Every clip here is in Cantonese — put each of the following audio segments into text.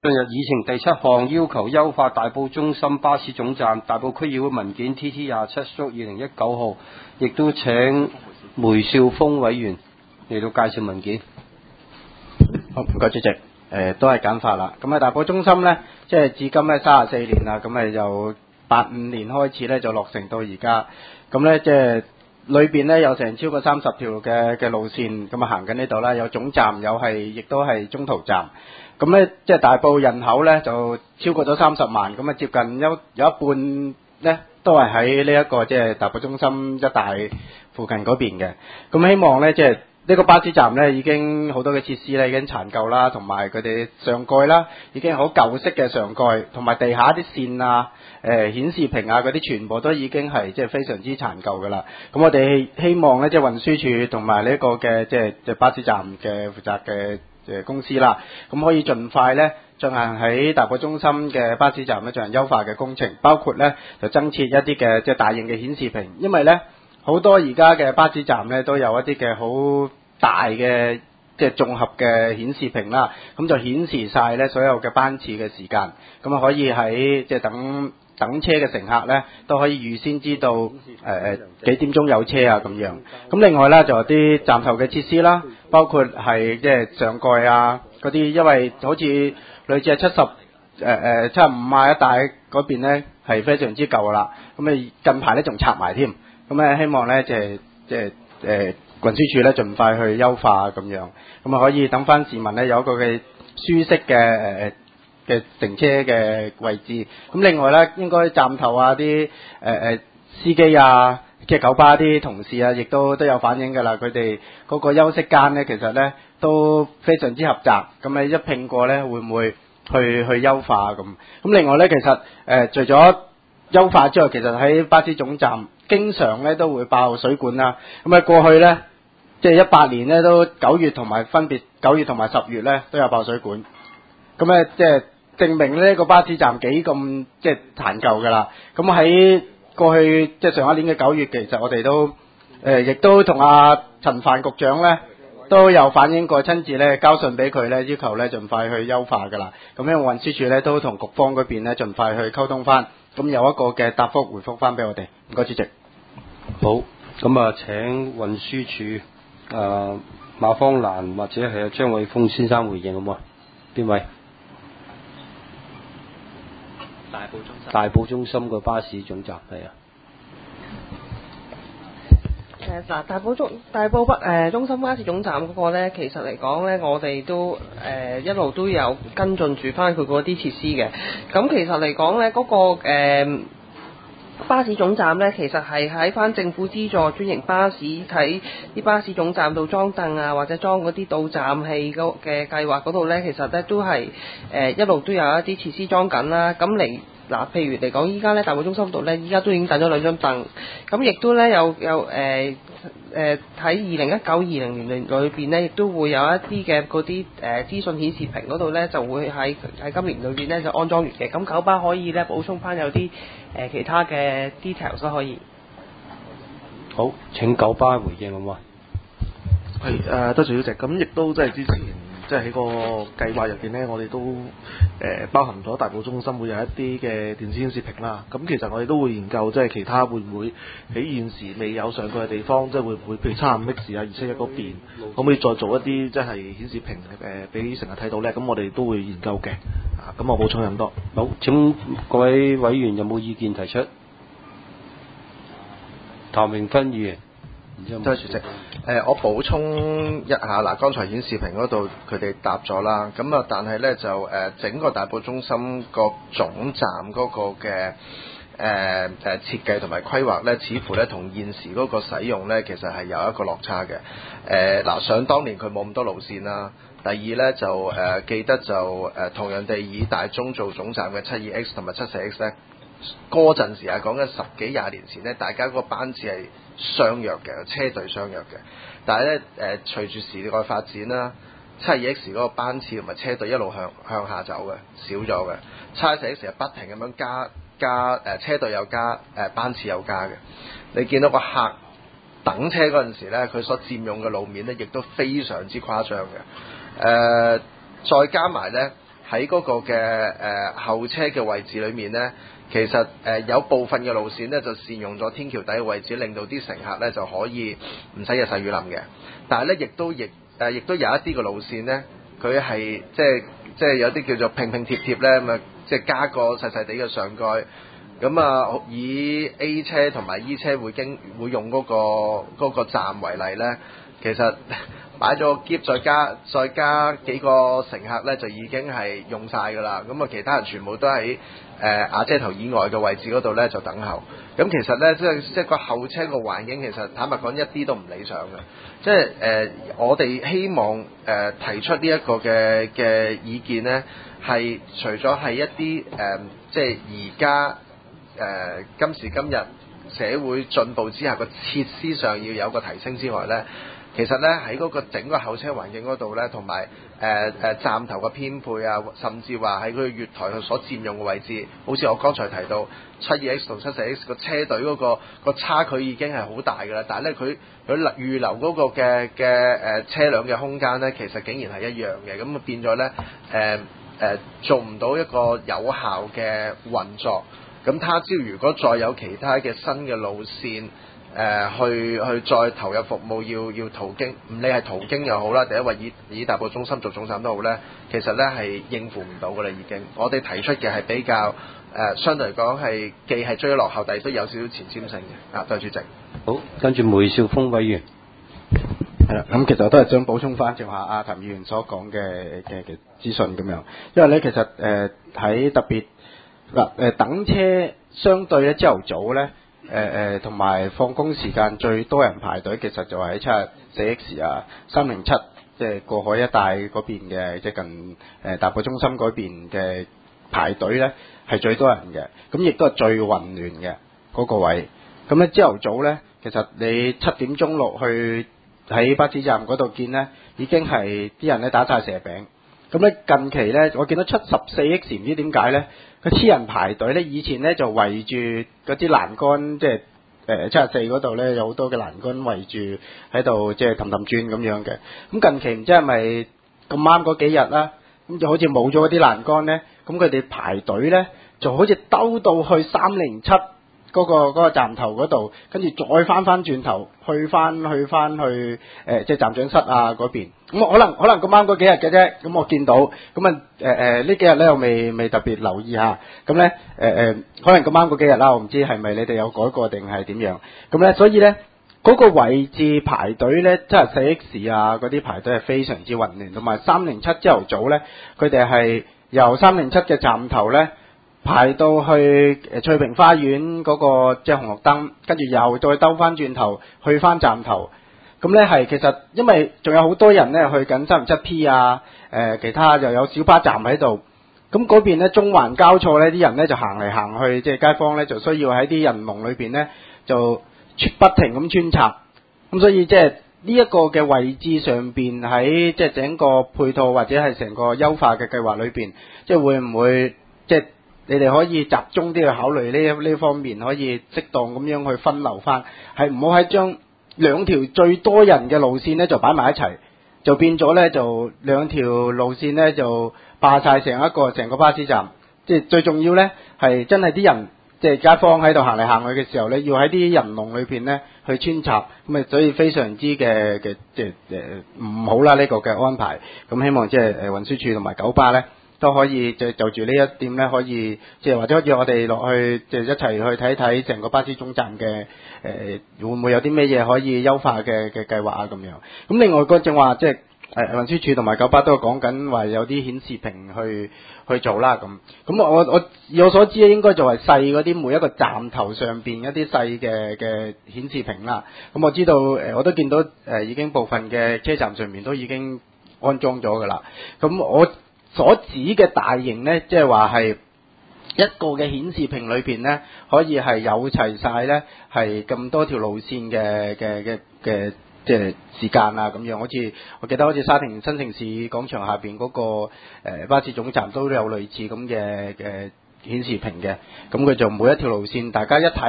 進入議程第7項，要求優化大埔中心巴士總站大埔區議會文件 TT27/2019 號，亦都請梅兆峰委員嚟到介紹文件。 好，唔該主席。都係簡化啦。咁啊，大埔中心呢，即係至今呢34年啦，咁啊由85年開始呢就落成到而家。咁呢即係裏邊呢有成超過30條嘅路線，咁啊行緊呢度啦，有總站，亦都係中途站。咁呢即係大埔人口呢就超過咗30萬，咁啊接近有一半呢都係喺呢一個即係大埔中心一帶附近嗰邊嘅。咁希望呢即係呢個巴士站呢已經好多嘅設施呢已經殘舊啦，同埋佢哋上蓋啦已經好舊式嘅上蓋，同埋地下啲線啊、顯示屏啊嗰啲全部都已經係即係非常之殘舊㗎啦。咁我哋希望呢即係運輸署同埋呢個嘅即係巴士站嘅負責嘅公司啦，咁可以盡快呢進行喺大埔中心嘅巴士站呢進行優化嘅工程，包括呢就增設一啲嘅即係大型嘅顯示屏，因為呢好多而家嘅巴士站呢都有一啲嘅好大嘅即係綜合嘅顯示屏啦，咁就顯示晒呢所有嘅班次嘅時間，咁啊可以喺即係等車嘅乘客呢都可以預先知道幾點鐘有車啊咁樣。咁另外呢就有啲站頭嘅設施啦，包括係即係上蓋啊嗰啲，因為好似類似係75啊一帶嗰邊呢係非常之舊㗎啦，咁啊近排呢仲拆埋添，咁咧希望呢即係運輸署呢盡快去優化咁樣，咁啊可以等翻市民呢有一個嘅舒適嘅乘車嘅位置。咁另外呢應該站頭啊啲司機啊即係九巴啲同事啊，亦都有反映㗎啦，佢哋嗰個休息間呢其實呢都非常之狹窄，咁你一拼過呢會唔會去優化咁？咁另外呢其實除咗優化之外，其實喺巴士總站經常呢都會爆水管啦。咁啊過去呢即係18年呢都9月同埋分別9月同埋10月呢都有爆水管。咁咧即係證明呢個巴士站幾咁即係殘舊㗎啦。咁喺過去即係上一年嘅9月，其實我哋都亦都同阿陳帆局長呢都有反映過，親自呢交信俾佢呢，要求呢盡快去優化㗎啦。咁因為運輸署呢都同局方嗰邊呢盡快去溝通翻，咁有一個嘅答覆回覆翻俾我哋。唔該主席。 好，咁啊請運輸署馬芳蘭或者係張偉峰先生回應好唔好啊？邊位？大埔中心個巴士總站係啊。 嗱，大埔中心巴士總站嗰個咧，其實嚟講咧，我哋都一路都有跟進住翻佢嗰啲設施嘅。咁其實嚟講咧，嗰個巴士總站咧，其實係喺翻政府資助專營巴士喺啲巴士總站度裝凳啊，或者裝嗰啲到站器嘅計劃嗰度咧，其實咧都係一路都有一啲設施裝緊啦。咁譬如嚟講，依家咧大埔中心度咧，依家都已經訂咗2張凳，咁亦都咧有喺2019-20年裏邊咧，亦都會有一啲嘅嗰啲資訊顯示屏嗰度咧，就會喺今年裏邊咧就安裝完嘅。咁九巴可以咧補充翻有啲其他嘅 details 都可以。 好，請九巴回應好嗎？ 係多謝主席。咁亦都即係之前即係喺個計劃入邊呢，我哋都包含咗大埔中心會有一啲嘅電子顯示屏啦。咁其實我哋都會研究即係其他會唔會喺現時未有上蓋嘅地方，即係會唔會譬如75X啊、271嗰邊，可唔可以再做一啲即係顯示屏俾乘客睇到呢？咁我哋都會研究嘅。咁我補充咁多。 好，請各位委員有冇意見提出？譚榮芬議員。 多謝主席。我補充一下嗱，剛才顯示屏嗰度佢哋答咗啦，咁啊，但係呢，就整個大埔中心個總站嗰個嘅設計同埋規劃呢，似乎呢同現時嗰個使用呢，其實係有一個落差嘅。嗱，想當年佢冇咁多路線啦。第二呢，就記得就同樣地以大中做總站嘅72X 同埋74X 呢，嗰陣時係講緊10幾20年前呢，大家嗰個班次係相若嘅，車隊相若嘅。但係咧隨住時代發展啦，72X 嗰個班次同埋車隊一路向下走嘅，少咗嘅。74X 係不停咁樣加車隊有加班次有加嘅。你見到個客等車嗰陣時咧，佢所佔用嘅路面咧，亦都非常之誇張嘅。再加埋咧喺嗰個嘅後車嘅位置裏面呢，其實有部分嘅路線呢，就善用咗天橋底嘅位置，令到啲乘客呢就可以唔使日曬雨淋嘅。但係呢，亦都有一啲嘅路線呢，佢係即係有啲叫做拼拼貼貼呢，咁啊，即係加個細細地嘅上蓋。咁啊，以 A 車同埋 E 車會用嗰個站為例呢，其實擺咗個篋再加幾個乘客呢，就已經係用晒㗎啦。咁啊，其他人全部都喺瓦遮頭以外嘅位置嗰度呢，就等候。咁其實呢，即係個後車個環境其實坦白講一啲都唔理想嘅。即係我哋希望提出呢一個嘅意見呢，係除咗係一啲即係而家今時今日社會進步之下個設施上要有個提升之外呢，其實呢喺嗰個整個候車環境嗰度呢，同埋站頭嘅編配啊，甚至話喺佢月台所佔用嘅位置，好似我剛才提到72X 同74X 個車隊嗰個差距已經係好大㗎啦，但係呢，佢預留嗰個嘅車輛嘅空間呢，其實竟然係一樣嘅，咁變咗呢，做唔到一個有效嘅運作。咁他朝如果再有其他嘅新嘅路線，去再投入服務，要途經，唔理係途經又好啦，第一位以大埔中心做總站都好呢，其實呢係應付唔到㗎啦已經。我哋提出嘅係比較相對嚟講係既係追落後，但係都有少少前瞻性嘅。啊，代主席。 好，跟住梅兆豐委員。 係啦，咁其實我都係想補充翻正話阿譚議員所講嘅資訊咁樣，因為呢，其實喺特別等車相對咧朝頭早咧同埋放工時間最多人排隊，其實就係喺74X 啊307，即係過海一帶嗰邊嘅，即係近大埔中心嗰邊嘅排隊咧係最多人嘅，咁亦都係最混亂嘅嗰個位。咁咧朝頭早咧，其實你7點鐘落去喺巴士站嗰度見咧，已經係啲人咧打晒蛇餅。咁咧近期咧，我見到74X唔知點解咧，個黐人排隊咧，以前咧就圍住嗰啲欄杆，即係74嗰度咧有好多嘅欄杆圍住喺度，即係氹氹轉咁樣嘅。咁近期唔知係咪咁啱嗰幾日啦，咁就好似冇咗嗰啲欄杆咧，咁佢哋排隊咧就好似兜到去307嗰個站頭嗰度，跟住再翻轉頭去翻去即係站長室啊嗰邊。咁可能咁啱嗰幾日嘅啫。咁我見到咁啊呢幾日咧我未特別留意下。咁咧可能咁啱嗰幾日啦，我唔知係咪你哋有改過定係點樣。咁咧所以咧嗰個位置排隊咧，即係74X啊嗰啲排隊係非常之混亂，同埋307朝頭早咧，佢哋係由307嘅站頭咧排到去翠屏花園嗰個即係紅綠燈，跟住又再兜翻轉頭去翻站頭。咁咧係其實因為仲有好多人咧去緊307P 啊，其他又有小巴站喺度。咁嗰邊咧中環交錯咧，啲人咧就行嚟行去，即係街坊咧就需要喺啲人龍裏邊咧就不停咁穿插。咁所以即係呢一個嘅位置上邊喺即係整個配套或者係成個優化嘅計劃裏邊，即係會唔會即係你哋可以集中啲去考慮呢方面，可以適當咁樣去分流翻，係唔好喺將兩條最多人嘅路線咧就擺埋一齊，就變咗咧就兩條路線咧就霸晒成個巴士站。即係最重要咧係真係啲人即係街坊喺度行嚟行去嘅時候咧，要喺啲人龍裏邊咧去穿插，咁啊所以非常之嘅即係唔好啦呢個嘅安排。咁希望即係運輸署同埋九巴咧都可以就住呢一點咧，可以即係或者叫我哋落去即係一齊去睇睇成個巴士總站嘅會唔會有啲咩嘢可以優化嘅計劃啊咁樣。咁另外個正話即係運輸署同埋九巴都講緊話有啲顯示屏去做啦咁。咁我以我所知咧，應該就係細嗰啲每一個站頭上邊一啲細嘅顯示屏啦。咁我知道我都見到已經部分嘅車站上面都已經安裝咗㗎啦。咁我所指嘅大型呢，即係話係一個嘅顯示屏裏邊呢，可以係有齊晒呢，係咁多條路線嘅即係時間啊咁樣。好似我記得好似沙田新城市廣場下邊嗰個巴士總站都有類似咁嘅顯示屏嘅。咁佢就每一條路線大家一睇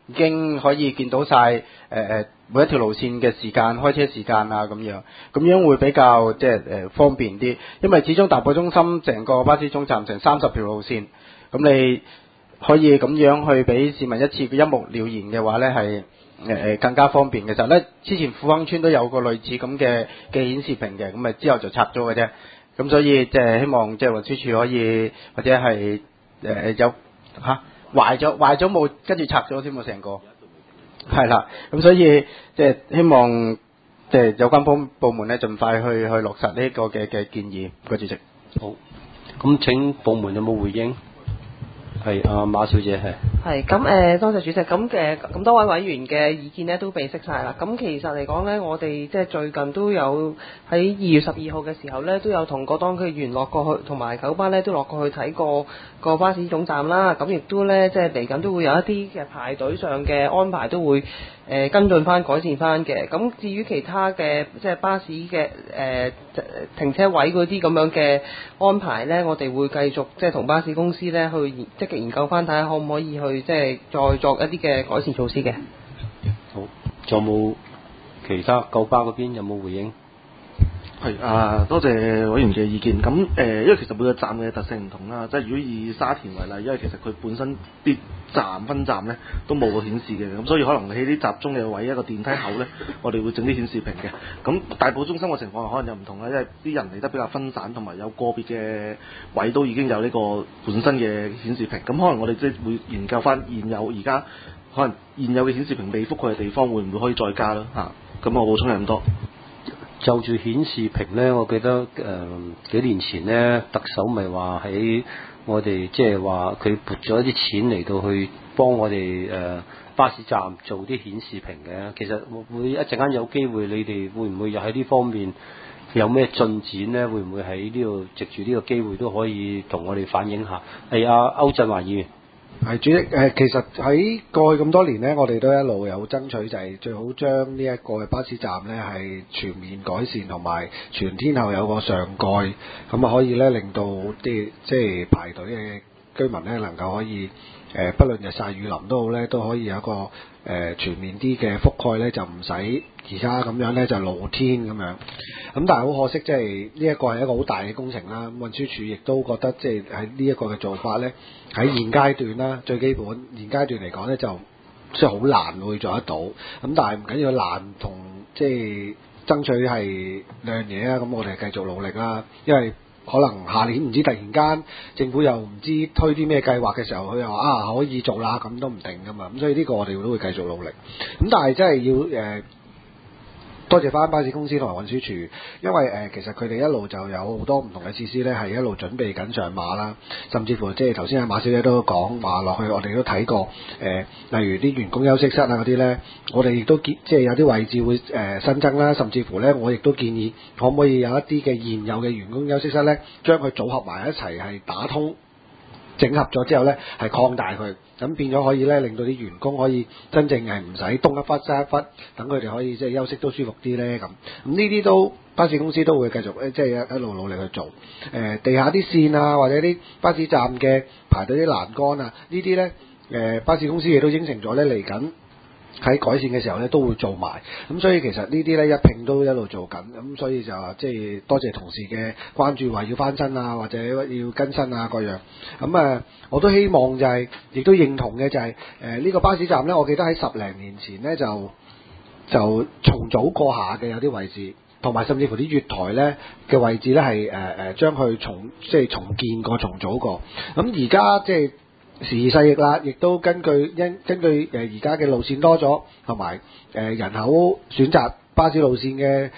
已經可以見到晒每一條路線嘅時間、開車時間啊咁樣會比較即係方便啲，因為始終大埔中心成個巴士總站成30條路線，咁你可以咁樣去俾市民一次一目了然嘅話呢，係更加方便嘅。就呢，之前富亨村都有個類似咁嘅顯示屏嘅，咁之後就拆咗嘅啫。咁所以即係希望即係運輸署可以或者係有壞咗冇，跟住拆咗添喎成個。係啦，咁所以即係希望即係有關部門咧，盡快去落實呢個嘅建議。唔該主席。 好，咁請部門有冇回應？係馬小姐係咁多謝主席。咁多位委員嘅意見呢都被釋晒啦。咁其實嚟講呢，我哋即係最近都有喺2月12號嘅時候呢，都有同個當區議員落過去，同埋九巴呢都落過去睇過個巴士總站啦。咁亦都呢，即係嚟緊都會有一啲嘅排隊上嘅安排都會跟進翻、改善翻嘅。咁至於其他嘅即係巴士嘅停車位嗰啲咁樣嘅安排呢，我哋會繼續即係同巴士公司呢去積極研究翻，睇下可唔可以去即係再作一啲嘅改善措施嘅。 好，仲有冇其他九巴嗰邊有冇回應？ 係多謝委員嘅意見。咁因為其實每個站嘅特性唔同啦，即係如果以沙田為例，因為其實佢本身啲站分站咧都冇個顯示嘅，咁所以可能喺啲集中嘅位一個電梯口咧，我哋會整啲顯示屏嘅。咁大埔中心嘅情況可能又唔同啦，因為啲人嚟得比較分散，同埋有個別嘅位都已經有呢個本身嘅顯示屏。咁可能我哋即係會研究翻現有而家可能現有嘅顯示屏未覆蓋嘅地方，會唔會可以再加啦？咁我補充係咁多。 就住顯示屏呢，我記得幾年前呢，特首咪話喺我哋即係話佢撥咗一啲錢嚟到去幫我哋巴士站做啲顯示屏嘅。其實會一陣間有機會，你哋會唔會又喺呢方面有咩進展呢？會唔會喺呢度藉住呢個機會都可以同我哋反映下？係歐振華議員。 係主席，其實喺過去咁多年呢，我哋都一路有爭取，就係最好將呢一個嘅巴士站呢係全面改善，同埋全天候有個上蓋，咁啊可以呢令到啲即係排隊嘅居民呢能夠可以不論日曬雨淋都好呢，都可以有一個全面啲嘅覆蓋呢，就唔使而家咁樣呢就露天咁樣。咁但係好可惜，即係呢一個係一個好大嘅工程啦。運輸署亦都覺得即係喺呢一個嘅做法呢，喺現階段啦，最基本現階段嚟講呢，就即係好難會做得到。咁但係唔緊要，難同即係爭取係兩樣嘢啊。咁我哋繼續努力啦，因為可能下年唔知突然間政府又唔知推啲咩計劃嘅時候，佢又話可以做啦，咁都唔定噶嘛。咁所以呢個我哋都會繼續努力。咁但係真係要多謝翻巴士公司同埋運輸署，因為其實佢哋一路就有好多唔同嘅設施咧，係一路準備緊上馬啦，甚至乎即係頭先阿馬小姐都講話落去，我哋都睇過例如啲員工休息室啊嗰啲咧，我哋亦都即係有啲位置會新增啦，甚至乎咧，我亦都建議可唔可以有一啲嘅現有嘅員工休息室咧，將佢組合埋一齊係打通。整合咗之後呢，係擴大佢，咁變咗可以呢，令到啲員工可以真正係唔使東一忽西一忽，等佢哋可以即係休息都舒服啲呢。咁呢啲都巴士公司都會繼續即係一路努力去做。地下啲線啊，或者啲巴士站嘅排隊啲欄杆啊，呢啲呢，巴士公司亦都應承咗呢，嚟緊喺改善嘅時候咧都會做埋，咁所以其實呢啲咧一併都一路做緊，咁所以就即係多謝同事嘅關注，話要翻新啊，或者要更新啊各樣，咁我都希望就係、亦都認同嘅就係呢個巴士站咧，我記得喺10零年前咧就重組過下嘅有啲位置，同埋甚至乎啲月台咧嘅位置咧係將佢重建過、重組過，咁而家即係。時移世易啦，亦都根據而家嘅路線多咗，同埋人口選擇巴士路線嘅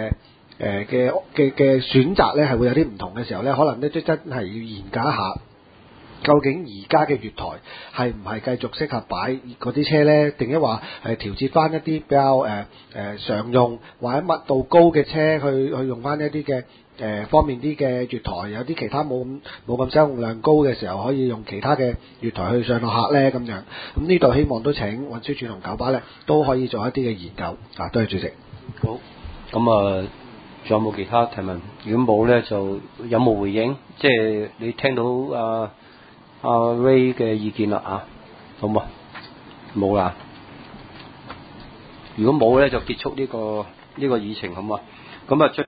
選擇咧，係會有啲唔同嘅時候咧，可能咧都真係要研究一下，究竟而家嘅月台係唔係繼續適合擺嗰啲車咧，定抑或係調節翻一啲比較常用或者密度高嘅車去用翻一啲嘅。方便啲嘅月台，有啲其他冇咁使用量高嘅時候，可以用其他嘅月台去上落客咧咁樣。咁呢度希望都請運輸署同九巴咧都可以做一啲嘅研究。多謝主席。 好，咁仲有冇其他提問？如果冇咧，就有冇回應？即係你聽到阿 Ray 嘅意見啦好嘛？ 冇啦。如果冇咧，就結束呢個議程好嘛？咁啊，